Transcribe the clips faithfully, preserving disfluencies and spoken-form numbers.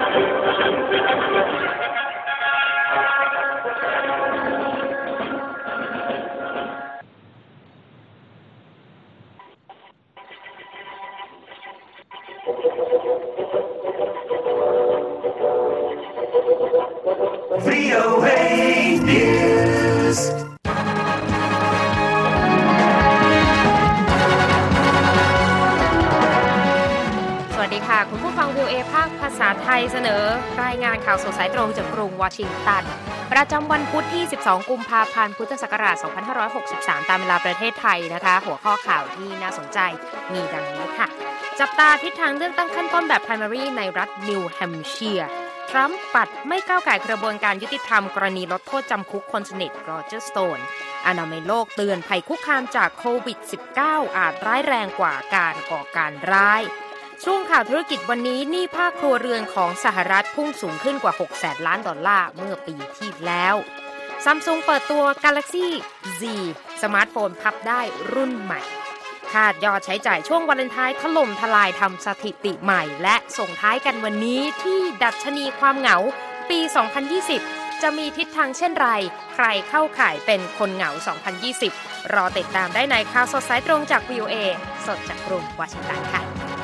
วี โอ เอ Newsสวัสดีค่ะคุณผู้ฟัง วี โอ เอ ภาคภาษาไทยเสนอรายงานข่าวสดสายตรงจากกรุงวอชิงตันประจำวันพุธที่สิบสองกุมภาพันธ์พุทธศักราชสองพันห้าร้อยหกสิบสามตามเวลาประเทศไทยนะคะหัวข้อข่าวที่น่าสนใจมีดังนี้ค่ะจับตาทิศทางเลือกตั้งขั้นต้นแบบ primary ในรัฐนิวแฮมป์เชียร์ทรัมป์ปัดไม่ก้าวไก่กระบวนการยุติธรรมกรณีลดโทษจำคุกคนสนิทโรเจอร์สโตนอนามัยโลกเตือนภัยคุกคามจากโควิด สิบเก้า อาจร้ายแรงกว่าการก่อการร้ายช่วงข่าวธุรกิจวันนี้หนี้ภาคครัวเรือนของสหรัฐพุ่งสูงขึ้นกว่าหกแสนล้านดอลลาร์เมื่อปีที่แล้ว Samsung เปิดตัว Galaxy Z สมาร์ทโฟนพับได้รุ่นใหม่คาดยอดใช้จ่ายช่วงวาเลนไทน์ถล่มทลายทำสถิติใหม่และส่งท้ายกันวันนี้ที่ดัชนีความเหงาปี สองพันยี่สิบ จะมีทิศทางเช่นไรใครเข้าข่ายเป็นคนเหงา สองพันยี่สิบ รอติดตามได้ในข่าวสดสายตรงจาก วี โอ เอ สดจากกรุงวอชิงตันค่ะ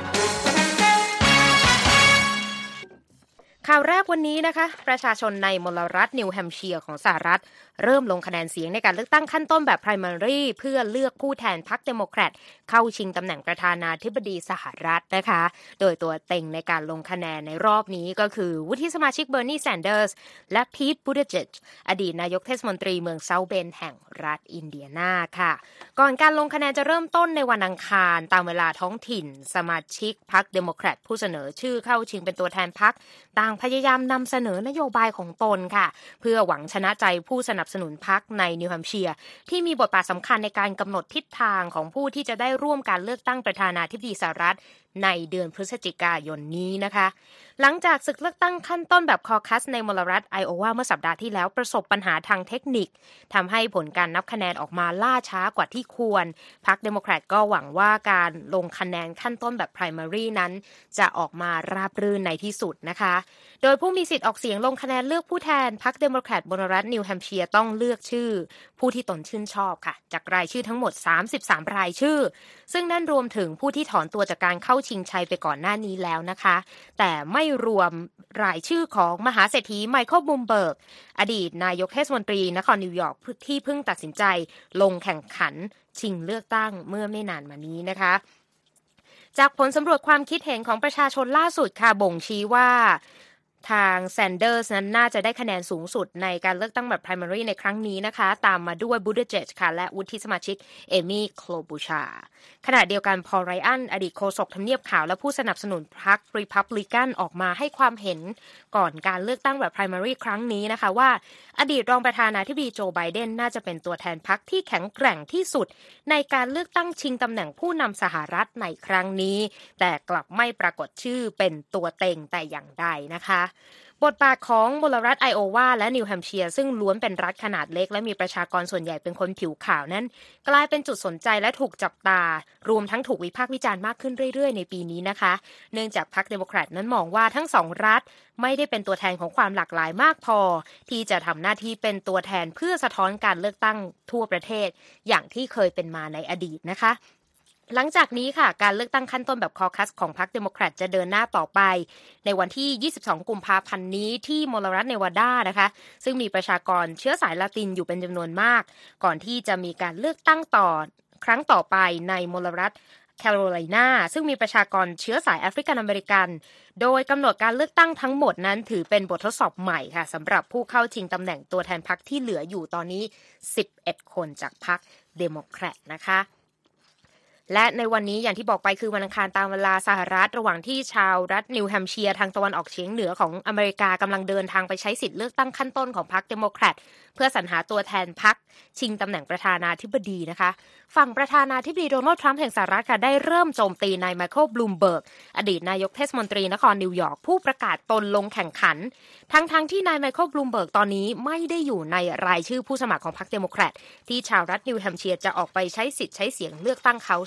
ข่าวแรกวันนี้นะคะประชาชนในมลรัฐนิวแฮมป์เชียร์ของสหรัฐเริ่มลงคะแนนเสียงในการเลือกตั้งขั้นต้นแบบ primary เพื่อเลือกผู้แทนพรรคเดโมแครตเข้าชิงตำแหน่งประธานาธิบดีสหรัฐนะคะโดยตัวเต็งในการลงคะแนนในรอบนี้ก็คือวุฒิสมาชิกเบอร์นีแซนเดอร์สและพีทบูติเจจอดีตนายกเทศมนตรีเมืองเซาท์เบนแห่งรัฐอินเดียนาค่ะก่อนการลงคะแนนจะเริ่มต้นในวันอังคารตามเวลาท้องถิ่นสมาชิกพรรคเดโมแครตผู้เสนอชื่อเข้าชิงเป็นตัวแทนพรรคต่างพยายามนำเสนอนโยบายของตนค่ะเพื่อหวังชนะใจผู้สนับสนุนพรรคในนิวแฮมป์เชียร์ที่มีบทบาทสำคัญในการกำหนดทิศทางของผู้ที่จะได้ร่วมการเลือกตั้งประธานาธิบดีสหรัฐในเดือนพฤศจิกายนนี้นะคะหลังจากศึกเลือกตั้งขั้นต้นแบบคอคัสในมลรัฐไอโอวาเมื่อสัปดาห์ที่แล้วประสบปัญหาทางเทคนิคทำให้ผลการนับคะแนนออกมาล่าช้ากว่าที่ควรพรรคเดโมแครตก็หวังว่าการลงคะแนนขั้นต้นแบบ primary นั้นจะออกมาราบรื่นในที่สุดนะคะโดยผู้มีสิทธิ์ออกเสียงลงคะแนนเลือกผู้แทนพรรคเดโมแครตบนรัฐนิวแฮมป์เชียร์ต้องเลือกชื่อผู้ที่ตนชื่นชอบค่ะจากรายชื่อทั้งหมดสามสิบสามรายชื่อซึ่งนั่นรวมถึงผู้ที่ถอนตัวจากการเข้าชิงชัยไปก่อนหน้านี้แล้วนะคะแต่ไม่รวมรายชื่อของมหาเศรษฐีไมเคิลบลูมเบิร์กอดีตนายกเทศมนตรีนครนิวยอร์กที่เพิ่งตัดสินใจลงแข่งขันชิงเลือกตั้งเมื่อไม่นานมานี้นะคะจากผลสำรวจความคิดเห็นของประชาชนล่าสุดค่ะบ่งชี้ว่าทางแซนเดอร์สนั้นน่าจะได้คะแนนสูงสุดในการเลือกตั้งแบบ primary ในครั้งนี้นะคะตามมาด้วยบูติเจจค่ะและวุฒิสมาชิกเอมี่โคลบูชาขณะเดียวกันพอลไรอันอดีตโฆษกทำเนียบขาวและผู้สนับสนุนพรรครีพับลิกันออกมาให้ความเห็นก่อนการเลือกตั้งแบบ primary ครั้งนี้นะคะว่าอดีตรองประธานาธิบดีโจไบเดนน่าจะเป็นตัวแทนพรรคที่แข็งแกร่งที่สุดในการเลือกตั้งชิงตำแหน่งผู้นำสหรัฐในครั้งนี้แต่กลับไม่ปรากฏชื่อเป็นตัวเต็งแต่อย่างใดนะคะบทบาทของมลรัฐไอโอวาและนิวแฮมป์เชียร์ซึ่งล้วนเป็นรัฐขนาดเล็กและมีประชากรส่วนใหญ่เป็นคนผิวขาวนั้นกลายเป็นจุดสนใจและถูกจับตารวมทั้งถูกวิพากษ์วิจารณ์มากขึ้นเรื่อยๆในปีนี้นะคะเนื่องจากพรรคเดโมแครตนั้นมองว่าทั้งสองรัฐไม่ได้เป็นตัวแทนของความหลากหลายมากพอที่จะทำหน้าที่เป็นตัวแทนเพื่อสะท้อนการเลือกตั้งทั่วประเทศอย่างที่เคยเป็นมาในอดีตนะคะหลังจากนี้ค่ะการเลือกตั้งขั้นต้นแบบคอคัสของพรรคเดโมแครตจะเดินหน้าต่อไปในวันที่ยี่สิบสองกุมภาพันธ์นี้ที่มลรัฐเนวาดานะคะซึ่งมีประชากรเชื้อสายละตินอยู่เป็นจำนวนมากก่อนที่จะมีการเลือกตั้งต่อครั้งต่อไปในมลรัฐแคโรไลนาซึ่งมีประชากรเชื้อสายแอฟริกันอเมริกันโดยกำหนดการเลือกตั้งทั้งหมดนั้นถือเป็นบททดสอบใหม่ค่ะสำหรับผู้เข้าชิงตำแหน่งตัวแทนพรรคที่เหลืออยู่ตอนนี้สิบเอ็ดคนจากพรรคเดโมแครตนะคะและในวันนี้อย่างที่บอกไปคือวันอังคารตามเวลาสหรัฐระหว่างที่ชาวรัฐนิวแฮมป์เชียร์ทางตะวันออกเฉียงเหนือของอเมริกากำลังเดินทางไปใช้สิทธิ์เลือกตั้งขั้นต้นของพรรคเดโมแครตเพื่อสรรหาตัวแทนพรรคชิงตำแหน่งประธานาธิบดีนะคะฝั่งประธานาธิบดีโดนัลด์ทรัมป์แห่งสหรัฐค่ะได้เริ่มโจมตีนายไมเคิลบลูมเบิร์กอดีตนายกเทศมนตรีนครนิวยอร์กผู้ประกาศตนลงแข่งขันทั้งๆที่นายไมเคิลบลูมเบิร์กตอนนี้ไม่ได้อยู่ในรายชื่อผู้สมัครของพรรคเดโมแครตที่ชาวรัฐนิวแฮมป์เชียร์จะออกไปใช้สิทธิ์ใช้เสียงเลือกตั้งเขาซะ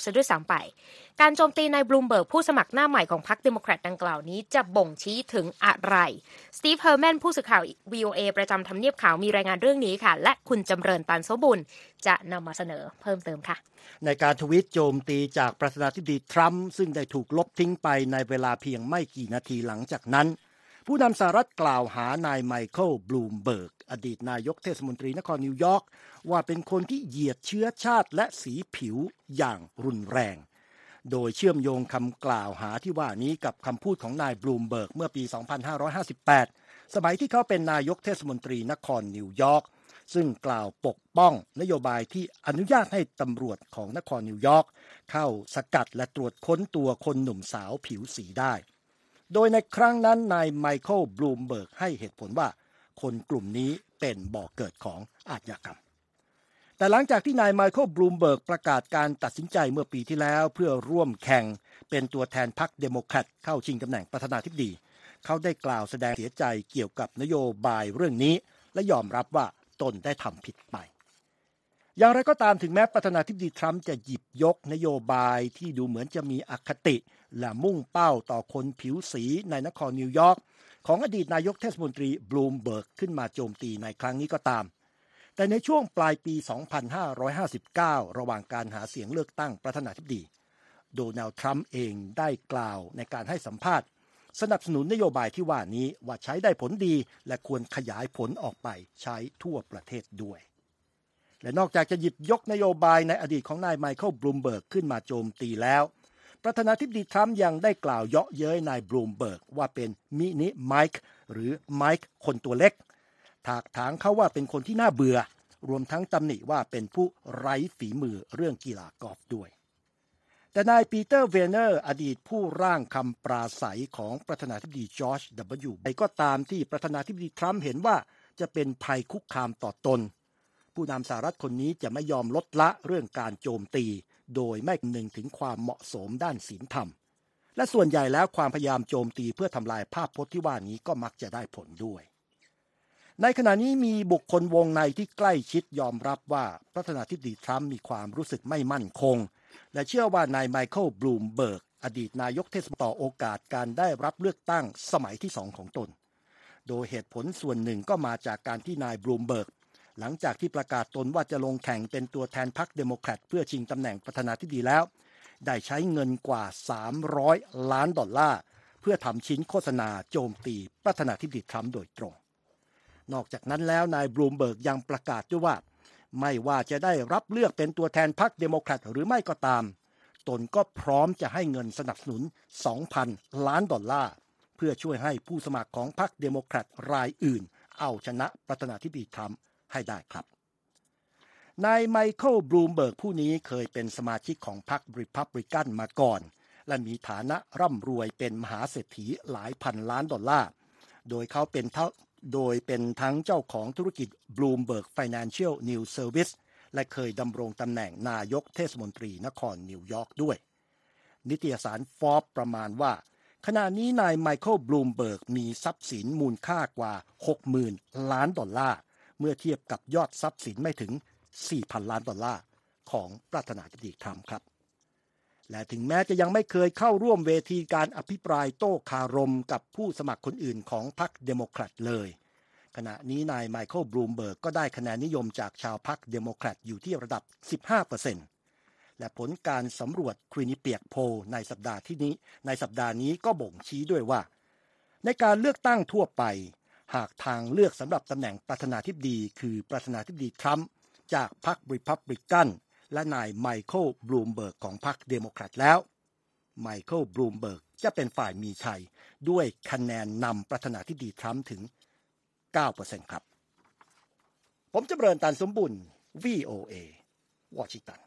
ะด้วยซ้ำไปการโจมตีนายบลูมเบิร์กผู้สมัครหน้าใหม่ของพรรคเดโมแครตดังกล่าวนี้จะบ่งชี้ถึงอะไรสตีฟเฮอร์แมนผู้สื่อข่าว วี โอ เอ ประจำทำเนียบขาวมีรายงานเรื่องนี้ค่ะและคุณจำเริญตันโสบุญจะนำมาเสนอเพิ่มเติมค่ะในการทวีตโจมตีจากประธานาธิบดีทรัมป์ซึ่งได้ถูกลบทิ้งไปในเวลาเพียงไม่กี่นาทีหลังจากนั้นผู้นำสหรัฐกล่าวหานายไมเคิลบลูมเบิร์กอดีตนายกเทศมนตรีนครนิวยอร์กว่าเป็นคนที่เหยียดเชื้อชาติและสีผิวอย่างรุนแรงโดยเชื่อมโยงคำกล่าวหาที่ว่านี้กับคำพูดของนายบลูมเบิร์กเมื่อปี สองพันห้าร้อยห้าสิบแปด สมัยที่เขาเป็นนายกเทศมนตรีนครนิวยอร์กซึ่งกล่าวปกป้องนโยบายที่อนุญาตให้ตำรวจของนครนิวยอร์กเข้าสกัดและตรวจค้นตัวคนหนุ่มสาวผิวสีได้โดยในครั้งนั้นนายไมเคิลบลูมเบิร์กให้เหตุผลว่าคนกลุ่มนี้เป็นบ่อเกิดของอาชญากรรมแต่หลังจากที่นายไมเคิลบลูมเบิร์กประกาศการตัดสินใจเมื่อปีที่แล้วเพื่อร่วมแข่งเป็นตัวแทนพรรคเดโมแครตเข้าชิงตำแหน่งประธานาธิบดีเขาได้กล่าวแสดงเสียใจเกี่ยวกับนโยบายเรื่องนี้และยอมรับว่าตนได้ทำผิดไปอย่างไรก็ตามถึงแม้ประธานาธิบดีทรัมป์จะหยิบยกนโยบายที่ดูเหมือนจะมีอคติและมุ่งเป้าต่อคนผิวสีในนครนิวยอร์กของอดีตนายกเทศมนตรีบลูมเบิร์กขึ้นมาโจมตีในครั้งนี้ก็ตามแต่ในช่วงปลายปี สองพันห้าร้อยห้าสิบเก้า ระหว่างการหาเสียงเลือกตั้งประธานาธิบดีโดนัลด์ทรัมป์เองได้กล่าวในการให้สัมภาษณ์สนับสนุนนโยบายที่ว่านี้ว่าใช้ได้ผลดีและควรขยายผลออกไปใช้ทั่วประเทศด้วยและนอกจากจะหยิบยกนโยบายในอดีตของนายไมเคิลบลูมเบิร์กขึ้นมาโจมตีแล้วประธานาธิบดีทรัมป์ยังได้กล่าวเยาะเย้ยนายบลูมเบิร์กว่าเป็นมินิไมค์หรือไมค์คนตัวเล็กถากถางเขาว่าเป็นคนที่น่าเบื่อรวมทั้งตำหนิว่าเป็นผู้ไร้ฝีมือเรื่องกีฬากอล์ฟด้วยแต่นายปีเตอร์เวเนอร์อดีตผู้ร่างคำปราศัยของประธานาธิบดีจอร์จ ดับเบิลยู บุชก็ตามที่ประธานาธิบดีทรัมป์เห็นว่าจะเป็นภัยคุกคามต่อตนผู้นำสหรัฐคนนี้จะไม่ยอมลดละเรื่องการโจมตีโดยไม่คำนึงถึงความเหมาะสมด้านศีลธรรมและส่วนใหญ่แล้วความพยายามโจมตีเพื่อทำลายภาพพจน์ที่ว่านี้ก็มักจะได้ผลด้วยในขณะนี้มีบุคคลวงในที่ใกล้ชิดยอมรับว่าประธานาธิบดีทรัมป์มีความรู้สึกไม่มั่นคงและเชื่อว่านายไมเคิลบลูมเบิร์กอดีตนายกเทศมนตรีต่อโอกาสการได้รับเลือกตั้งสมัยที่สองของตนโดยเหตุผลส่วนหนึ่งก็มาจากการที่นายบลูมเบิร์กหลังจากที่ประกาศตนว่าจะลงแข่งเป็นตัวแทนพรรคเดโมแครตเพื่อชิงตำแหน่งประธานาธิบดีแล้วได้ใช้เงินกว่าสามร้อยล้านดอลลาร์เพื่อทำชิ้นโฆษณาโจมตีประธานาธิบดีทรัมป์โดยตรงนอกจากนั้นแล้วนายบลูมเบิร์กยังประกาศด้วยว่าไม่ว่าจะได้รับเลือกเป็นตัวแทนพรรคเดโมแครตหรือไม่ก็ตามตนก็พร้อมจะให้เงินสนับสนุน สองพัน ล้านดอลลาร์เพื่อช่วยให้ผู้สมัครของพรรคเดโมแครตรายอื่นเอาชนะประธานาธิบดีทรัมป์ให้ได้ครับนายไมเคิลบลูมเบิร์กผู้นี้เคยเป็นสมาชิกของพรรครีพับลิกันมาก่อนและมีฐานะร่ำรวยเป็นมหาเศรษฐีหลายพันล้านดอลลาร์โดยเขาเป็นโดยเป็นทั้งเจ้าของธุรกิจ Bloomberg Financial News Service และเคยดำรงตำแหน่งนายกเทศมนตรีนครนิวยอร์กด้วยนิตยสาร Forbes ประมาณว่าขณะนี้นายไมเคิลบลูมเบิร์กมีทรัพย์สินมูลค่ากว่า หกหมื่น ล้านดอลลาร์เมื่อเทียบกับยอดทรัพย์สินไม่ถึง สี่พัน ล้านดอลลาร์ของประธานาธิบดีทรัมป์ครับและถึงแม้จะยังไม่เคยเข้าร่วมเวทีการอภิปรายโต้คารมกับผู้สมัครคนอื่นของพรรคเดโมแครตเลยขณะนี้นายไมเคิลบลูมเบิร์กก็ได้คะแนนนิยมจากชาวพรรคเดโมแครตอยู่ที่ระดับ สิบห้าเปอร์เซ็นต์ และผลการสำรวจควินิเปียกโพลในสัปดาห์ที่นี้ในสัปดาห์นี้ก็บ่งชี้ด้วยว่าในการเลือกตั้งทั่วไปหากทางเลือกสำหรับตำแหน่งประธานาธิบดีคือประธานาธิบดีทรัมป์จากพรรครีพับลิกันและนายไมเคิลบลูมเบิร์กของพรรคเดโมแครตแล้วไมเคิลบลูมเบิร์กจะเป็นฝ่ายมีชัยด้วยคะแนนนำประธานาธิบดีทรัมป์ถึง เก้าเปอร์เซ็นต์ ครับผมจำเริญตันสมบุญ วี โอ เอ วอชิงตัน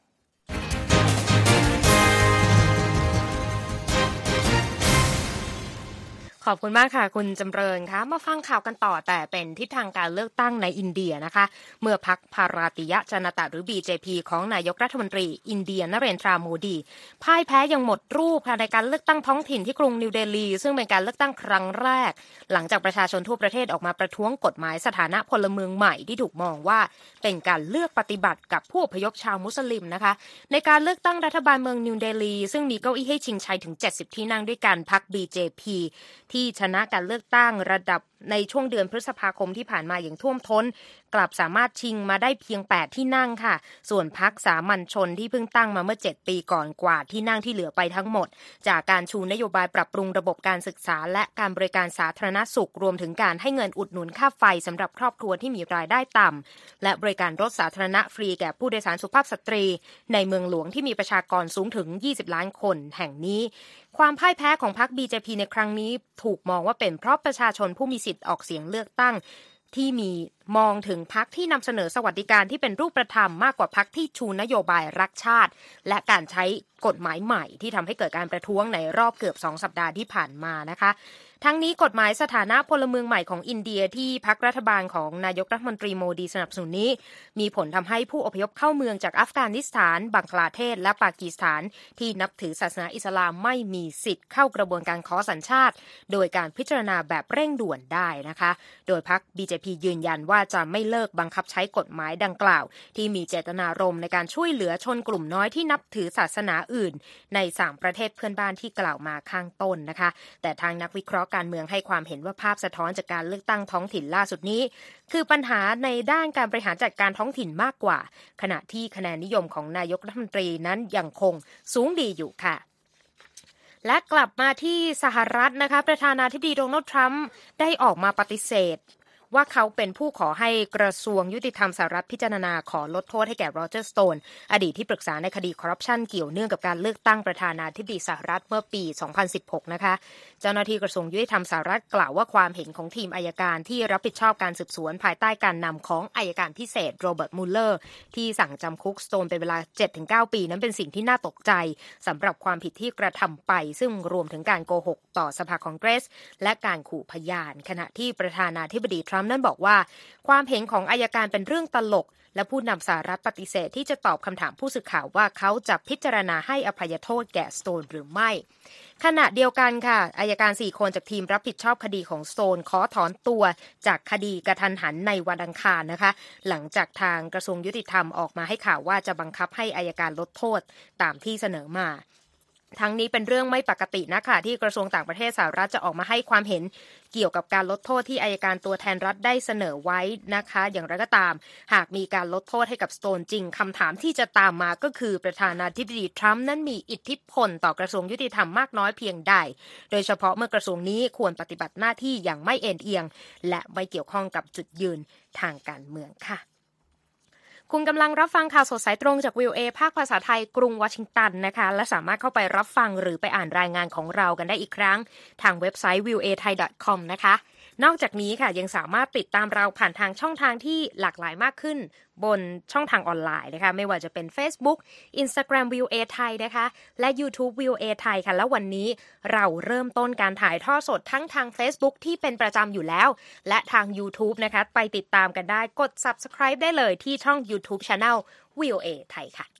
ขอบคุณมากค่ะคุณจำเริญคะมาฟังข่าวกันต่อแต่เป็นทิศทางการเลือกตั้งในอินเดียนะคะเมื่อพรรคภาราติยจนตะหรือ บี เจ พี ของนายกรัฐมนตรีอินเดียนเรนทราโมดีพ่ายแพ้อย่างหมดรูปในการเลือกตั้งท้องถิ่นที่กรุงนิวเดลีซึ่งเป็นการเลือกตั้งครั้งแรกหลังจากประชาชนทั่วประเทศออกมาประท้วงกฎหมายสถานะพลเมืองใหม่ที่ถูกมองว่าเป็นการเลือกปฏิบัติกับผู้อพยพชาวมุสลิมนะคะในการเลือกตั้งรัฐบาลเมืองนิวเดลีซึ่งมีเก้าอี้ให้ชิงชัยถึงเจ็ดสิบที่นั่งด้วยกันพรรค บี เจ พี ที่ชนะการเลือกตั้งระดับในช่วงเดือนพฤษภาคมที่ผ่านมาอย่างท่วมท้นกลับสามารถชิงมาได้เพียงแปดที่นั่งค่ะส่วนพรรคสามัญชนที่เพิ่งตั้งมาเมื่อเจ็ดปีก่อนกว่าที่นั่งที่เหลือไปทั้งหมดจากการชูนโยบายปรับปรุงระบบการศึกษาและการบริการสาธารณสุขรวมถึงการให้เงินอุดหนุนค่าไฟสำหรับครอบครัวที่มีรายได้ต่ำและบริการรถสาธารณะฟรีแก่ผู้โดยสารสุภาพสตรีในเมืองหลวงที่มีประชากรสูงถึงยี่สิบล้านคนแห่งนี้ความพ่ายแพ้ของพรรค บี เจ พี ในครั้งนี้ถูกมองว่าเป็นเพราะประชาชนผู้มีสิทธิ์ออกเสียงเลือกตั้งที่มีมองถึงพรรคที่นำเสนอสวัสดิการที่เป็นรูปธรรมมากกว่าพรรคที่ชูนโยบายรักชาติและการใช้กฎหมายใหม่ที่ทำให้เกิดการประท้วงในรอบเกือบสองสัปดาห์ที่ผ่านมานะคะทั้งนี้กฎหมายสถานะพลเมืองใหม่ของอินเดียที่พรรครัฐบาลของนายกรัฐมนตรีโมดีสนับสนุนนี้มีผลทำให้ผู้อพยพเข้าเมืองจากอัฟกานิสถานบังคลาเทศและปากีสถานที่นับถือศาสนาอิสลามไม่มีสิทธิ์เข้ากระบวนการขอสัญชาติโดยการพิจารณาแบบเร่งด่วนได้นะคะโดยพรรค บี เจ พี ยืนยันว่าจะไม่เลิกบังคับใช้กฎหมายดังกล่าวที่มีเจตนารมณ์ในการช่วยเหลือชนกลุ่มน้อยที่นับถือศาสนาอื่นในสามประเทศเพื่อนบ้านที่กล่าวมาข้างต้นนะคะแต่ทางนักวิเคราะห์การเมืองให้ความเห็นว่าภาพสะท้อนจากการเลือกตั้งท้องถิ่นล่าสุดนี้คือปัญหาในด้านการบริหารจัดการท้องถิ่นมากกว่าขณะที่คะแนนนิยมของนายกรัฐมนตรีนั้นยังคงสูงดีอยู่ค่ะและกลับมาที่สหรัฐนะคะประธานาธิบดีโดนัลด์ทรัมป์ได้ออกมาปฏิเสธว่าเขาเป็นผู้ขอให้กระทรวงยุติธรรมสหรัฐพิจารณาขอลดโทษให้แก่โรเจอร์สโตนอดีตที่ปรึกษาในคดีคอร์รัปชันเกี่ยวเนื่องกับการเลือกตั้งประธานาธิบดีสหรัฐเมื่อปีสองพันสิบหกนะคะเจ้าหน้าที่กระทรวงยุติธรรมสหรัฐกล่าวว่าความเห็นของทีมอัยการที่รับผิดชอบการสืบสวนภายใต้การนำของอัยการพิเศษโรเบิร์ตมูลเลอร์ที่สั่งจำคุกสโตนเป็นเวลา เจ็ดถึงเก้า ปีนั้นเป็นสิ่งที่น่าตกใจสำหรับความผิดที่กระทำไปซึ่งรวมถึงการโกหกต่อสภาคองเกรสและการขู่พยานขณะที่ประธานาธิบดีทรัมป์นั้นบอกว่าความเห็นของอัยการเป็นเรื่องตลกและผู้นำสหรัฐปฏิเสธที่จะตอบคำถามผู้สื่อข่าวว่าเขาจะพิจารณาให้อภัยโทษแก่สโตนหรือไม่ขณะเดียวกันค่ะอัยการสี่คนจากทีมรับผิดชอบคดีของสโตนขอถอนตัวจากคดีกระทันหันในวันอังคารนะคะหลังจากทางกระทรวงยุติธรรมออกมาให้ข่าวว่าจะบังคับให้อัยการลดโทษตามที่เสนอมาทั้งนี้เป็นเรื่องไม่ปกตินะคะที่กระทรวงต่างประเทศสหรัฐจะออกมาให้ความเห็นเกี่ยวกับการลดโทษที่อัยการตัวแทนรัฐได้เสนอไว้นะคะอย่างไรก็ตามหากมีการลดโทษให้กับสโตนจริงคำถามที่จะตามมาก็คือประธานาธิบดีทรัมป์นั้นมีอิทธิพลต่อกระทรวงยุติธรรมมากน้อยเพียงใดโดยเฉพาะเมื่อกระทรวงนี้ควรปฏิบัติหน้าที่อย่างไม่เอ็นเอียงและไม่เกี่ยวข้องกับจุดยืนทางการเมืองค่ะคุณกำลังรับฟังข่าวสดสายตรงจาก วี โอ เอ ภาคภาษาไทยกรุงวอชิงตันนะคะและสามารถเข้าไปรับฟังหรือไปอ่านรายงานของเรากันได้อีกครั้งทางเว็บไซต์ วี โอ เอ ไทย ดอท คอม นะคะนอกจากนี้ค่ะยังสามารถติดตามเราผ่านทางช่องทางที่หลากหลายมากขึ้นบนช่องทางออนไลน์นะคะไม่ว่าจะเป็น Facebook Instagram วี โอ เอ ไทยนะคะและ YouTube วี โอ เอ ไทยค่ะแล้ววันนี้เราเริ่มต้นการถ่ายทอดสดทั้งทาง Facebook ที่เป็นประจำอยู่แล้วและทาง YouTube นะคะไปติดตามกันได้กด Subscribe ได้เลยที่ช่อง YouTube Channel วี โอ เอ ไทยค่ะ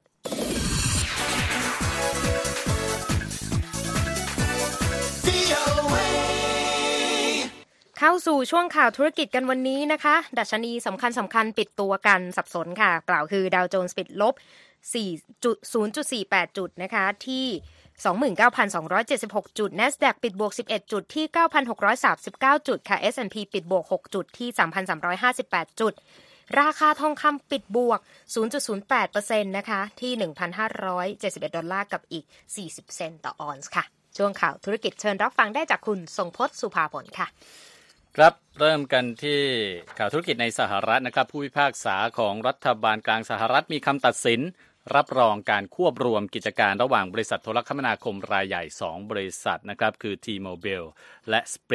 เข้าสู่ช่วงข่าวธุรกิจกันวันนี้นะคะดัชนีสำคัญสำคัญปิดตัวกันสับสนค่ะกล่าวคือดาวโจนส์ปิดลบ ศูนย์จุดสี่แปด จุดนะคะที่ สองหมื่นเก้าพันสองร้อยเจ็ดสิบหก จุด NASDAQ ปิดบวกสิบเอ็ดจุดที่ เก้าพันหกร้อยสามสิบเก้า จุดค่ะ เอส แอนด์ พี ปิดบวกหกจุดที่ สามพันสามร้อยห้าสิบแปด จุดราคาทองคำปิดบวก ศูนย์จุดศูนย์แปดเปอร์เซ็นต์ นะคะที่ หนึ่งพันห้าร้อยเจ็ดสิบเอ็ด ดอลลาร์กับอีกสี่สิบเซนต์ต่อออนซ์ค่ะช่วงข่าวธุรกิจเชิญรับฟังได้จากคุณทรงพจน์สุภาผลค่ะครับเริ่มกันที่ข่าวธุรกิจในสหรัฐนะครับผู้พิพากษาของรัฐบาลกลางสหรัฐมีคำตัดสินรับรองการควบรวมกิจการระหว่างบริษัทโทรคมนาคมรายใหญ่สองบริษัทนะครับคือ T-Mobile และ Sprint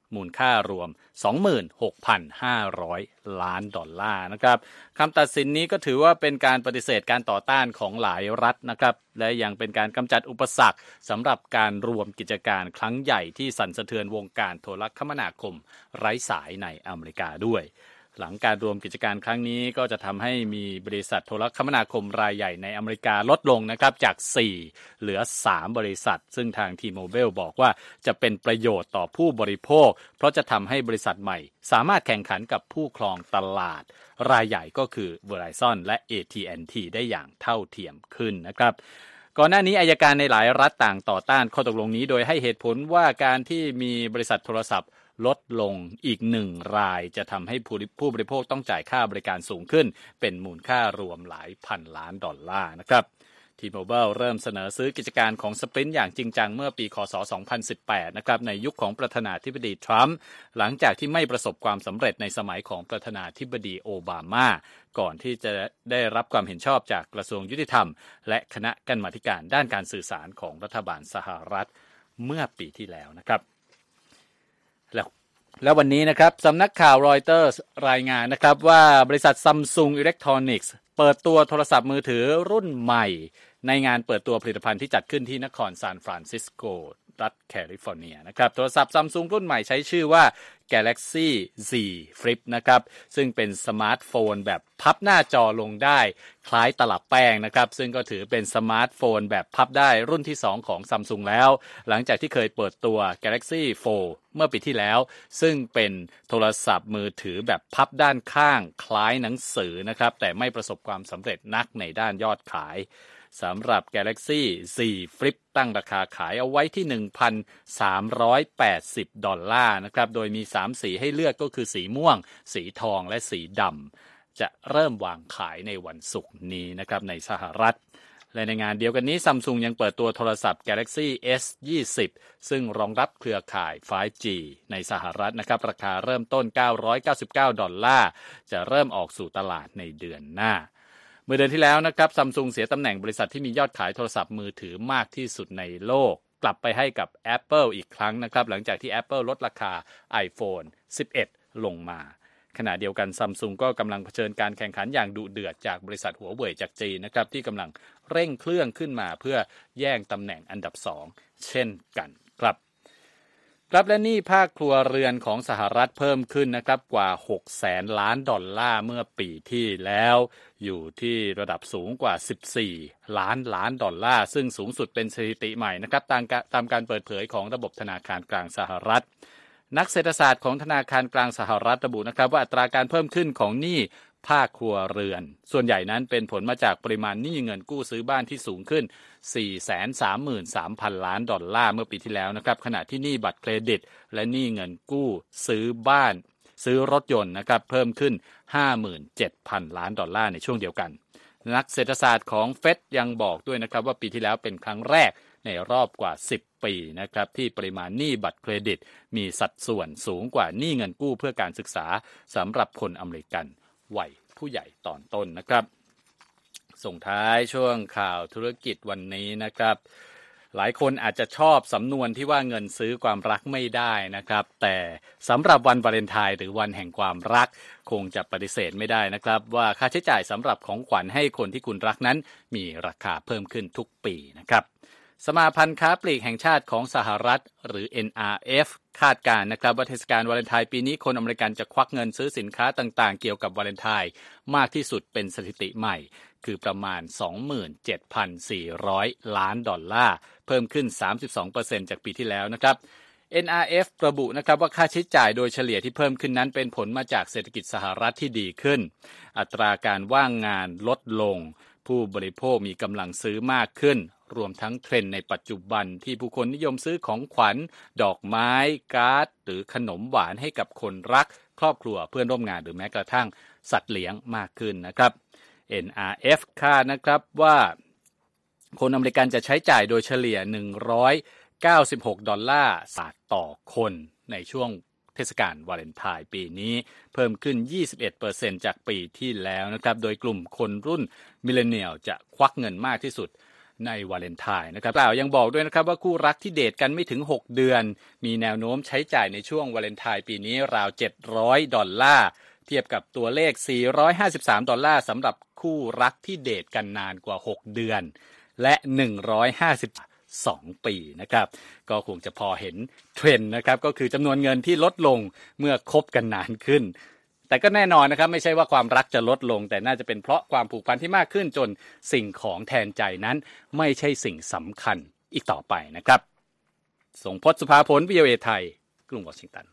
มูลค่ารวม สองหมื่นหกพันห้าร้อย ล้านดอลลาร์นะครับคำตัดสินนี้ก็ถือว่าเป็นการปฏิเสธการต่อต้านของหลายรัฐนะครับและยังเป็นการกำจัดอุปสรรคสำหรับการรวมกิจการครั้งใหญ่ที่สั่นสะเทือนวงการโทรคมนาคมไร้สายในอเมริกาด้วยหลังการรวมกิจการครั้งนี้ก็จะทำให้มีบริษัทโทรคมนาคมรายใหญ่ในอเมริกาลดลงนะครับจากสี่เหลือสามบริษัทซึ่งทาง T-Mobile บอกว่าจะเป็นประโยชน์ต่อผู้บริโภคเพราะจะทำให้บริษัทใหม่สามารถแข่งขันกับผู้ครองตลาดรายใหญ่ก็คือ Verizon และ เอ ที แอนด์ ที ได้อย่างเท่าเทียมขึ้นนะครับก่อนหน้านี้อัยการในหลายรัฐต่างต่อต้านข้อตกลงนี้โดยให้เหตุผลว่าการที่มีบริษัทโทรศัพท์ลดลงอีกหนึ่งรายจะทำให้ผู้บริโภคต้องจ่ายค่าบริการสูงขึ้นเป็นมูลค่ารวมหลายพันล้านดอลลาร์นะครับ T-Mobile เริ่มเสนอซื้อกิจการของ Sprint อย่างจริงจังเมื่อปีค.ศ. สองพันสิบแปดนะครับในยุคของประธานาธิบดีทรัมป์หลังจากที่ไม่ประสบความสำเร็จในสมัยของประธานาธิบดีโอบามาก่อนที่จะได้รับความเห็นชอบจากกระทรวงยุติธรรมและคณะกรรมาธิการด้านการสื่อสารของรัฐบาลสหรัฐเมื่อปีที่แล้วนะครับแล้วแล้ววันนี้นะครับสำนักข่าวรอยเตอร์สรายงานนะครับว่าบริษัท Samsung Electronics เปิดตัวโทรศัพท์มือถือรุ่นใหม่ในงานเปิดตัวผลิตภัณฑ์ที่จัดขึ้นที่นครซานฟรานซิสโกรัฐแคลิฟอร์เนียนะครับโทรศัพท์ Samsung รุ่นใหม่ใช้ชื่อว่า Galaxy Z Flip นะครับซึ่งเป็นสมาร์ทโฟนแบบพับหน้าจอลงได้คล้ายตลับแป้งนะครับซึ่งก็ถือเป็นสมาร์ทโฟนแบบพับได้รุ่นที่สองของ Samsung แล้วหลังจากที่เคยเปิดตัว Galaxy โฟร์ เมื่อปีที่แล้วซึ่งเป็นโทรศัพท์มือถือแบบพับด้านข้างคล้ายหนังสือนะครับแต่ไม่ประสบความสำเร็จนักในด้านยอดขายสำหรับ Galaxy Z Flip ตั้งราคาขายเอาไว้ที่ หนึ่งพันสามร้อยแปดสิบ ดอลลาร์นะครับโดยมีสามสีให้เลือกก็คือสีม่วงสีทองและสีดำจะเริ่มวางขายในวันศุกร์นี้นะครับในสหรัฐและในงานเดียวกันนี้ Samsung ยังเปิดตัวโทรศัพท์ Galaxy เอส ยี่สิบ ซึ่งรองรับเครือข่าย ไฟว์ จี ในสหรัฐนะครับราคาเริ่มต้นเก้าร้อยเก้าสิบเก้าดอลลาร์จะเริ่มออกสู่ตลาดในเดือนหน้าเมื่อเดือนที่แล้วนะครับ Samsung เสียตำแหน่งบริษัทที่มียอดขายโทรศัพท์มือถือมากที่สุดในโลกกลับไปให้กับ Apple อีกครั้งนะครับหลังจากที่ Apple ลดราคา iPhone สิบเอ็ด ลงมาขณะเดียวกัน Samsung ก็กำลังเผชิญการแข่งขันอย่างดุเดือดจากบริษัทหัวเว่ยจากจีนนะครับที่กำลังเร่งเครื่องขึ้นมาเพื่อแย่งตำแหน่งอันดับสองเช่นกันครับครับและนี่ภาคครัวเรือนของสหรัฐเพิ่มขึ้นนะครับกว่าหกแสนล้านดอลลาร์เมื่อปีที่แล้วอยู่ที่ระดับสูงกว่าสิบสี่ล้านล้านดอลลาร์ซึ่งสูงสุดเป็นสถิติใหม่นะครับตามตามการเปิดเผยของระบบธนาคารกลางสหรัฐนักเศรษฐศาสตร์ของธนาคารกลางสหรัฐระบุนะครับว่าอัตราการเพิ่มขึ้นของหนี้ภาคครัวเรือนส่วนใหญ่นั้นเป็นผลมาจากปริมาณหนี้เงินกู้ซื้อบ้านที่สูงขึ้น สี่แสนสามหมื่นสามพัน ล้านดอลลาร์เมื่อปีที่แล้วนะครับขณะที่หนี้บัตรเครดิตและหนี้เงินกู้ซื้อบ้านซื้อรถยนต์นะครับเพิ่มขึ้น ห้าหมื่นเจ็ดพัน ล้านดอลลาร์ในช่วงเดียวกันนักเศรษฐศาสตร์ของเฟดยังบอกด้วยนะครับว่าปีที่แล้วเป็นครั้งแรกในรอบกว่าสิบปีนะครับที่ปริมาณหนี้บัตรเครดิตมีสัดส่วนสูงกว่าหนี้เงินกู้เพื่อการศึกษาสำหรับคนอเมริกันวัยผู้ใหญ่ตอนต้นนะครับส่งท้ายช่วงข่าวธุรกิจวันนี้นะครับหลายคนอาจจะชอบสำนวนที่ว่าเงินซื้อความรักไม่ได้นะครับแต่สำหรับวันวาเลนไทน์หรือวันแห่งความรักคงจะปฏิเสธไม่ได้นะครับว่าค่าใช้จ่ายสำหรับของขวัญให้คนที่คุณรักนั้นมีราคาเพิ่มขึ้นทุกปีนะครับสมาพันธ์ค้าปลีกแห่งชาติของสหรัฐหรือ เอ็น อาร์ เอฟ คาดการณ์นะครับว่าเทศกาลวาเลนไทน์ปีนี้คนอเมริกันจะควักเงินซื้อสินค้าต่างๆเกี่ยวกับวาเลนไทน์มากที่สุดเป็นสถิติใหม่คือประมาณ สองหมื่นเจ็ดพันสี่ร้อย ล้านดอลลาร์เพิ่มขึ้น สามสิบสองเปอร์เซ็นต์ จากปีที่แล้วนะครับ เอ็น อาร์ เอฟ ระบุนะครับว่าค่าใช้จ่ายโดยเฉลี่ยที่เพิ่มขึ้นนั้นเป็นผลมาจากเศรษฐกิจสหรัฐที่ดีขึ้นอัตราการว่างงานลดลงผู้บริโภคมีกำลังซื้อมากขึ้นรวมทั้งเทรนด์ในปัจจุบันที่ผู้คนนิยมซื้อของขวัญดอกไม้การ์ดหรือขนมหวานให้กับคนรักครอบครัวเพื่อนร่วมงานหรือแม้กระทั่งสัตว์เลี้ยงมากขึ้นนะครับ เอ็น อาร์ เอฟ คาดนะครับว่าคนอเมริกันจะใช้จ่ายโดยเฉลี่ยหนึ่งร้อยเก้าสิบหกดอลลาร์สหรัฐต่อคนในช่วงเทศกาลวาเลนไทน์ปีนี้เพิ่มขึ้น ยี่สิบเอ็ดเปอร์เซ็นต์ จากปีที่แล้วนะครับโดยกลุ่มคนรุ่นมิลเลนเนียลจะควักเงินมากที่สุดในวาเลนไทน์นะครับกล่าวยังบอกด้วยนะครับว่าคู่รักที่เดทกันไม่ถึงหกเดือนมีแนวโน้มใช้จ่ายในช่วงวาเลนไทน์ปีนี้ราวเจ็ดร้อยดอลลาร์เทียบกับตัวเลขสี่ร้อยห้าสิบสามดอลลาร์สำหรับคู่รักที่เดทกันนานกว่าหกเดือนและหนึ่งร้อยห้าสิบสองปีนะครับก็คงจะพอเห็นเทรนด์นะครับก็คือจำนวนเงินที่ลดลงเมื่อคบกันนานขึ้นแต่ก็แน่นอนนะครับไม่ใช่ว่าความรักจะลดลงแต่น่าจะเป็นเพราะความผูกพันที่มากขึ้นจนสิ่งของแทนใจนั้นไม่ใช่สิ่งสำคัญอีกต่อไปนะครับส่งพจน์สุภาผล วี โอ เอ ไทยกรุงวอชิงตัน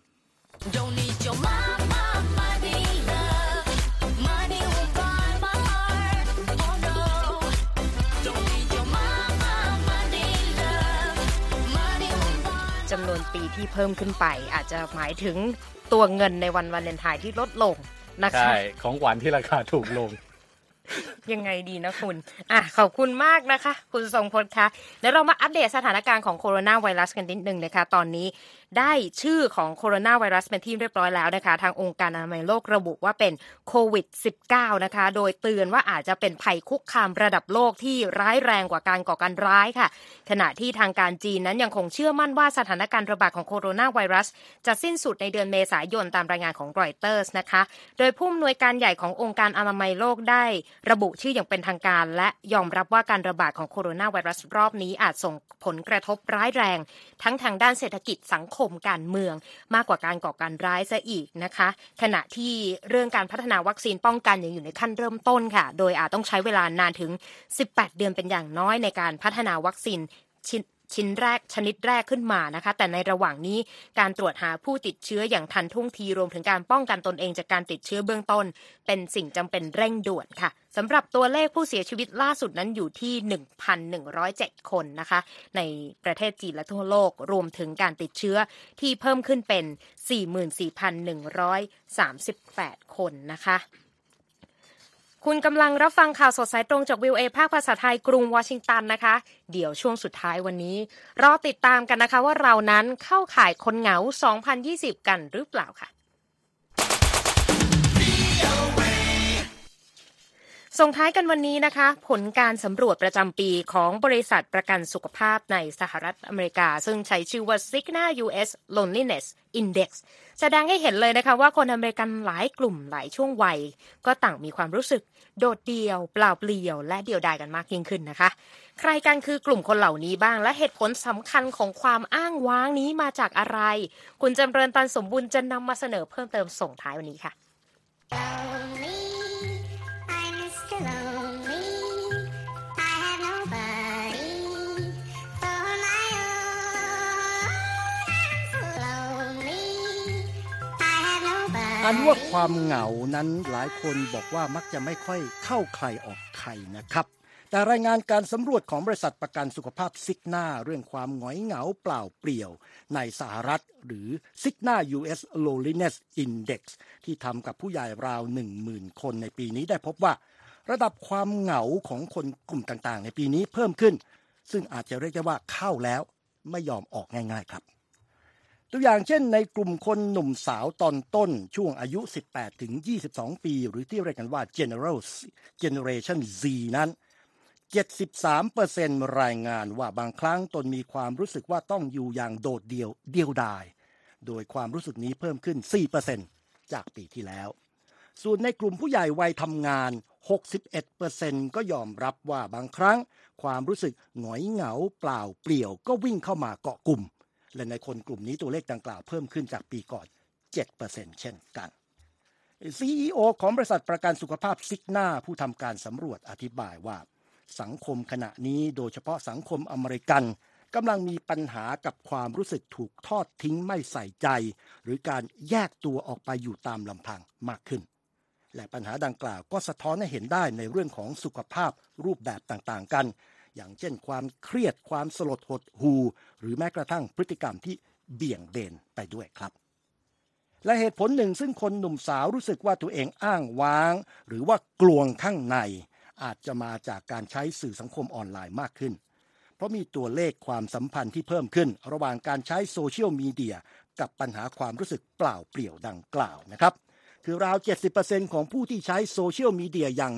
จำนวนปีที่เพิ่มขึ้นไปอาจจะหมายถึงตัวเงินในวันวาเลนไทน์ที่ลดลงนะคะใช่ของขวัญที่ราคาถูกลงยังไงดีนะคุณอ่ะขอบคุณมากนะคะคุณทรงพจน์คะเดี๋ยวเรามาอัปเดตสถานการณ์ของโคโรนาไวรัสกันนิดนึงนะคะตอนนี้ได้ชื่อของโคโรนาไวรัสเป็นที่เรียบร้อยแล้วนะคะทางองค์การอนามัยโลกระบุว่าเป็นโควิด สิบเก้า นะคะโดยเตือนว่าอาจจะเป็นภัยคุกคามระดับโลกที่ร้ายแรงกว่าการก่อการร้ายค่ะขณะที่ทางการจีนนั้นยังคงเชื่อมั่นว่าสถานการณ์ระบาดของโคโรนาไวรัสจะสิ้นสุดในเดือนเมษายนตามรายงานของรอยเตอร์สนะคะโดยผู้อำนวยการใหญ่ขององค์การอนามัยโลกได้ระบุชื่ออย่างเป็นทางการและยอมรับว่าการระบาดของโคโรนาไวรัสรอบนี้อาจส่งผลกระทบร้ายแรงทั้งทางด้านเศรษฐกิจสังคมการเมืองมากกว่าการก่อการร้ายซะอีกนะคะขณะที่เรื่องการพัฒนาวัคซีนป้องกันยังอยู่ในขั้นเริ่มต้นค่ะโดยอาจต้องใช้เวลานานถึงสิบแปดเดือนเป็นอย่างน้อยในการพัฒนาวัคซีนชิ้นชิ้นแรกชนิดแรกขึ้นมานะคะแต่ในระหว่างนี้การตรวจหาผู้ติดเชื้ออย่างทันท่วงทีรวมถึงการป้องกันตนเองจากการติดเชื้อเบื้องต้นเป็นสิ่งจำเป็นเร่งด่วนค่ะสำหรับตัวเลขผู้เสียชีวิตล่าสุดนั้นอยู่ที่ หนึ่งพันหนึ่งร้อยเจ็ด คนนะคะในประเทศจีนและทั่วโลกรวมถึงการติดเชื้อที่เพิ่มขึ้นเป็น สี่หมื่นสี่พันหนึ่งร้อยสามสิบแปด คนนะคะคุณกำลังรับฟังข่าวสดสายตรงจาก วี โอ เอ ภาคภาษาไทยกรุงวอชิงตันนะคะเดี๋ยวช่วงสุดท้ายวันนี้รอติดตามกันนะคะว่าเรานั้นเข้าข่ายคนเหงาสองพันยี่สิบกันหรือเปล่าค่ะส่งท้ายกันวันนี้นะคะผลการสำรวจประจำปีของบริษัทประกันสุขภาพในสหรัฐอเมริกาซึ่งใช้ชื่อว่า Cigna ยู เอส Loneliness Index แสดงให้เห็นเลยนะคะว่าคนอเมริกันหลายกลุ่มหลายช่วงวัยก็ต่างมีความรู้สึกโดดเดี่ยวเปล่าเปลี่ยวและเดี่ยวดายกันมากยิ่งขึ้นนะคะใครกันคือกลุ่มคนเหล่านี้บ้างและเหตุผลสำคัญของความอ้างว้างนี้มาจากอะไรคุณจำเริญตันสมบูรณ์จะนำมาเสนอเพิ่มเติมส่งท้ายวันนี้ค่ะอันว่าความเหงานั้นหลายคนบอกว่ามักจะไม่ค่อยเข้าใครออกใครนะครับแต่รายงานการสำรวจของบริษัทประกันสุขภาพซิกนาเรื่องความหงอยเหงาเปล่าเปลี่ยวในสหรัฐหรือ Cigna ยู เอส Loneliness Index ที่ทำกับผู้ใหญ่ราว หนึ่งหมื่น คนในปีนี้ได้พบว่าระดับความเหงาของคนกลุ่มต่างๆในปีนี้เพิ่มขึ้นซึ่งอาจจะเรียกได้ว่าเข้าแล้วไม่ยอมออกง่ายๆครับตัวอย่างเช่นในกลุ่มคนหนุ่มสาวตอนต้นช่วงอายุ สิบแปดถึงยี่สิบสอง ปีหรือที่เรียกกันว่า General Generation Z นั้น เจ็ดสิบสามเปอร์เซ็นต์ รายงานว่าบางครั้งตนมีความรู้สึกว่าต้องอยู่อย่างโดดเดี่ยวเดียวดายโดยความรู้สึกนี้เพิ่มขึ้น สี่เปอร์เซ็นต์ จากปีที่แล้วส่วนในกลุ่มผู้ใหญ่วัยทำงาน หกสิบเอ็ดเปอร์เซ็นต์ ก็ยอมรับว่าบางครั้งความรู้สึกหงอยเหงาเปล่าเปลี่ยวก็วิ่งเข้ามาเกาะกลุ่มและในคนกลุ่มนี้ตัวเลขดังกล่าวเพิ่มขึ้นจากปีก่อน เจ็ดเปอร์เซ็นต์ เช่นกัน ซี อี โอ ของบริษัทประกันสุขภาพซิกนาผู้ทำการสำรวจอธิบายว่าสังคมขณะนี้โดยเฉพาะสังคมอเมริกันกำลังมีปัญหากับความรู้สึกถูกทอดทิ้งไม่ใส่ใจหรือการแยกตัวออกไปอยู่ตามลำพังมากขึ้นและปัญหาดังกล่าวก็สะท้อนให้เห็นได้ในเรื่องของสุขภาพรูปแบบต่างๆกันอย่างเช่นความเครียดความสลดหดหู่หรือแม้กระทั่งพฤติกรรมที่เบี่ยงเบนไปด้วยครับและเหตุผลหนึ่งซึ่งคนหนุ่มสาวรู้สึกว่าตัวเองอ้างว้างหรือว่ากลวงข้างในอาจจะมาจากการใช้สื่อสังคมออนไลน์มากขึ้นเพราะมีตัวเลขความสัมพันธ์ที่เพิ่มขึ้นระหว่างการใช้โซเชียลมีเดียกับปัญหาความรู้สึกเปล่าเปลี่ยวดังกล่าวนะครับคือราว เจ็ดสิบเปอร์เซ็นต์ ของผู้ที่ใช้โซเชียลมีเดียอย่างหนัก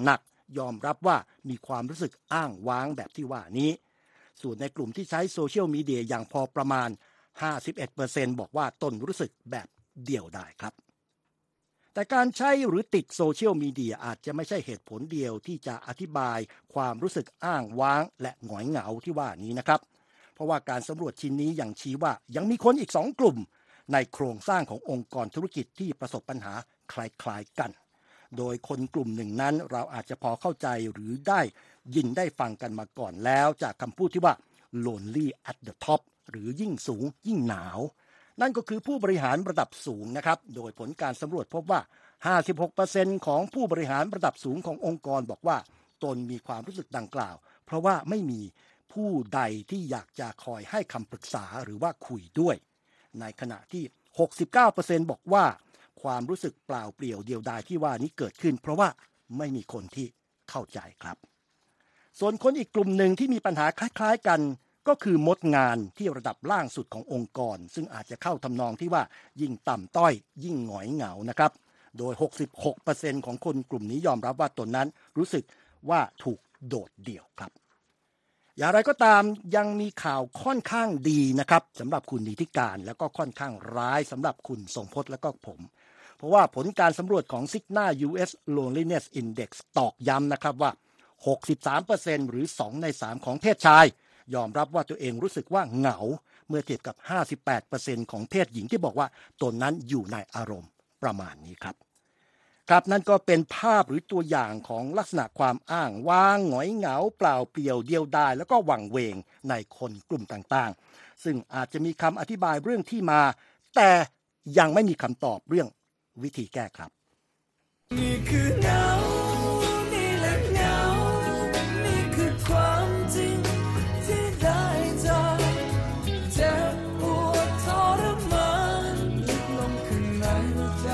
ยอมรับว่ามีความรู้สึกอ้างว้างแบบที่ว่านี้ส่วนในกลุ่มที่ใช้โซเชียลมีเดียอย่างพอประมาณ ห้าสิบเอ็ดเปอร์เซ็นต์ บอกว่าตนรู้สึกแบบเดี่ยวดายครับแต่การใช้หรือติดโซเชียลมีเดียอาจจะไม่ใช่เหตุผลเดียวที่จะอธิบายความรู้สึกอ้างว้างและหงอยเหงาที่ว่านี้นะครับเพราะว่าการสำรวจชิ้นนี้ยังชี้ว่ายังมีคนอีกสองกลุ่มในโครงสร้างขององค์กรธุรกิจที่ประสบปัญหาคล้ายๆกันโดยคนกลุ่มหนึ่งนั้นเราอาจจะพอเข้าใจหรือได้ยินได้ฟังกันมาก่อนแล้วจากคำพูดที่ว่า lonely at the top หรือยิ่งสูงยิ่งหนาวนั่นก็คือผู้บริหารระดับสูงนะครับโดยผลการสำรวจพบว่า ห้าสิบหกเปอร์เซ็นต์ ของผู้บริหารระดับสูงขององค์กรบอกว่าตนมีความรู้สึกดังกล่าวเพราะว่าไม่มีผู้ใดที่อยากจะคอยให้คำปรึกษาหรือว่าคุยด้วยในขณะที่ หกสิบเก้าเปอร์เซ็นต์ บอกว่าความรู้สึกเปล่าเปลี่ยวเดียวดายที่ว่านี้เกิดขึ้นเพราะว่าไม่มีคนที่เข้าใจครับส่วนคนอีกกลุ่มหนึ่งที่มีปัญหาคล้ายๆกันก็คือมดงานที่ระดับล่างสุดขององค์กรซึ่งอาจจะเข้าทำนองที่ว่ายิ่งต่ำต้อยยิ่งหงอยเหงานะครับโดย หกสิบหกเปอร์เซ็นต์ ของคนกลุ่มนี้ยอมรับว่าตนนั้นรู้สึกว่าถูกโดดเดี่ยวครับอย่างไรก็ตามยังมีข่าวค่อนข้างดีนะครับสำหรับคุณนิติการแล้วก็ค่อนข้างร้ายสำหรับคุณทรงพจน์และก็ผมเพราะว่าผลการสำรวจของ Cigna ยู เอส Loneliness Index ตอกย้ำนะครับว่า หกสิบสามเปอร์เซ็นต์ หรือสองในสามของเพศชายยอมรับว่าตัวเองรู้สึกว่าเหงาเมื่อเทียบกับ ห้าสิบแปดเปอร์เซ็นต์ ของเพศหญิงที่บอกว่าตนนั้นอยู่ในอารมณ์ประมาณนี้ครับครับนั่นก็เป็นภาพหรือตัวอย่างของลักษณะความอ้างว้างหงอยเหงาเปล่าเปลี่ยวเดียวดายแล้วก็หวั่งเวงในคนกลุ่มต่างๆซึ่งอาจจะมีคำอธิบายเรื่องที่มาแต่ยังไม่มีคำตอบเรื่องวิธีแก้ครับนี่คือเหงานี่แหละเหงานี่คือความจริงที่ได้จากเจ็บปวดทรมานลึกลงข้างในหัวใจ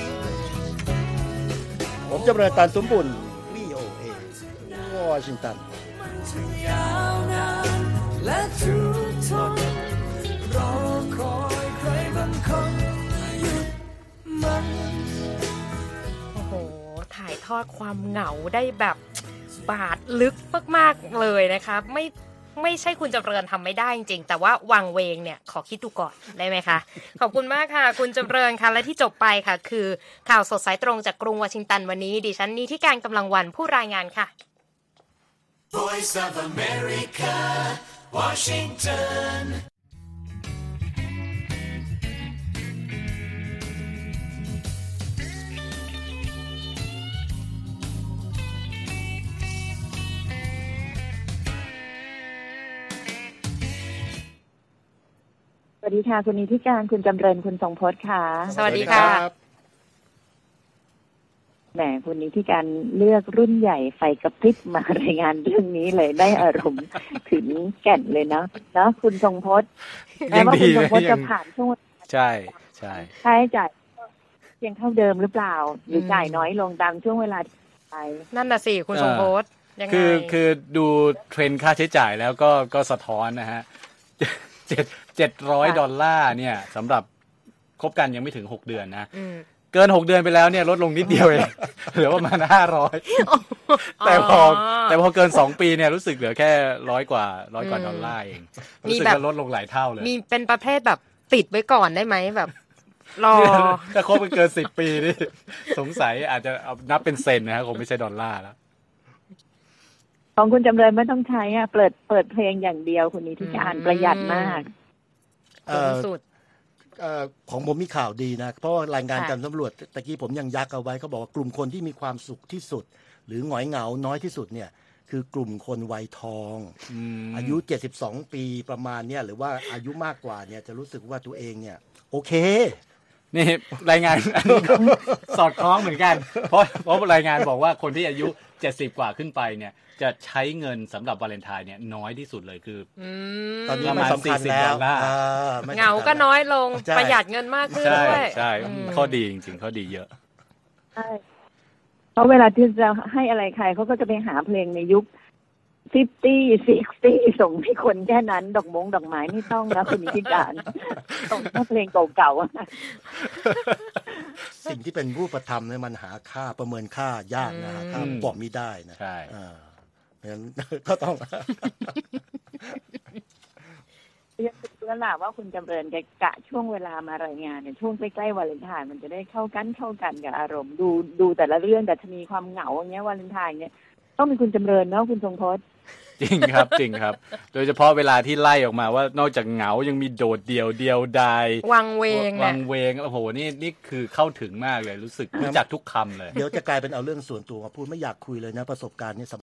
ผมจำเริญตาลสมบุญ วี โอ เอ วอชิงตันยาวนานและทุกทนรอคอยใครบางคนหยุดมันโอ้โหถ่ายทอดความเหงาได้แบบบาดลึกมากๆเลยนะคะไม่ไม่ใช่คุณจำเริญทำไม่ได้จริงๆแต่ว่าวังเวงเนี่ยขอคิดดูก่อนได้ไหมคะขอบคุณมากค่ะคุณจำเริญค่ะและที่จบไปค่ะคือข่าวสดสายตรงจากกรุงวอชิงตันวันนี้ดิฉันนิธิการกำลังวันผู้รายงานค่ะ Voice of America Washington สวัสดีค่ะคุณนิติการคุณจำเริญคุณทรงพจน์ค่ะสวัสดีค่ะแหมคุณนิติการเลือกรุ่นใหญ่ไฟกระพริบมารายงานเรื่องนี้เลยได้อารมณ์ถึงแก่นเลยนะเนาะคุณทรงพจน์แม้ว่าคุณทรงพจน์จะผ่านช่วงใช่ใช่ค่าใช้จ่ายเพียงเท่าเดิมหรือเปล่าหรือจ่ายน้อยลงตามช่วงเวลาไปนั่นน่ะสิคุณทรงพจน์ยังไงคือคือดูเทรนด์ค่าใช้จ่ายแล้วก็ก็สะท้อนนะฮะเจ็ดเจ็ดร้อยดอลลาร์เนี่ยสำหรับคบกันยังไม่ถึงหกเดือนนะเกินหกเดือนไปแล้วเนี่ยลดลงนิดเดียวเองเหลือประมาณห้าร้อยแต่พอแต่พอเกินสองปีเนี่ยรู้สึกเหลือแค่ร้อยกว่าร้อยกว่าดอลลาร์เองรู้สึกว่าลดลงหลายเท่าเลยมีเป็นประเภทแบบติดไว้ก่อนได้ไหมแบบรอถ้าคบกันเกินสิบปีนี่สงสัยอาจจะเอานับเป็นเซนนะฮะคงไม่ใช่ดอลลาร์แล้วของคุณจำเริญไม่ต้องใช้อ่ะเปิดเปิดเพลงอย่างเดียวคุณนิติการประหยัดมากเออสุดเอ่อของผมมีข่าวดีนะเพราะว่ารายงานการสำรวจตะกี้ผมยังยักเอาไว้เขาบอกว่ากลุ่มคนที่มีความสุขที่สุดหรือหงอยเหงาน้อยที่สุดเนี่ยคือกลุ่มคนวัยทองอายุเจ็ดสิบสองปีประมาณเนี่ยหรือว่าอายุมากกว่าเนี่ยจะรู้สึกว่าตัวเองเนี่ยโอเคนี่รายงานอันนี้ก็สอดคล้องเหมือนกันเพราะเพราะรายงานบอกว่าคนที่อายุเจ็ดสิบกว่าขึ้นไปเนี่ยจะใช้เงินสำหรับวาเลนไทน์เนี่ยน้อยที่สุดเลยคือตอนนี้ไม่สำคัญแล้วเหงาก็น้อยลงประหยัดเงินมากขึ้นด้วยใช่ข้อดีจริงๆข้อดีเยอะใช่เพราะเวลาที่จะให้อะไรใครเขาก็จะไปหาเพลงในยุคห้าสิบ หกสิบส่งให้คนแค่นั้นดอกมงดอกไม้ไม่ต้องนะคุณนิติการส่งแค่เพลงเก่าๆสิ่งที่เป็นรูปธรรมเนี่ยมันหาค่าประเมินค่ายากนะหาค่าบอกไม่ได้นะใช่เพราะฉะนั้นก็ต้องยังคิดว่าล่ะว่าคุณจำเริญแกกะช่วงเวลามารายงานเนี่ยช่วงใกล้ๆวาเลนไทน์มันจะได้เข้ากันเข้ากันกับอารมณ์ดูดูแต่ละเรื่องแต่จะมีความเหงาอย่างเงี้ยวาเลนไทน์เนี่ยต้องมีคุณจำเริญเนาะคุณทรงพจน์จริงครับจริงครับโดยเฉพาะเวลาที่ไล่ออกมาว่านอกจากเหงายังมีโดดเดี่ยวเดียวดายวังเวงวังเวงโอ้โหนี่นี่คือเข้าถึงมากเลยรู้สึกรู้จักทุกคำเลยเดี๋ยวจะกลายเป็นเอาเรื่องส่วนตัวมาพูดไม่อยากคุยเลยนะประสบการณ์นี้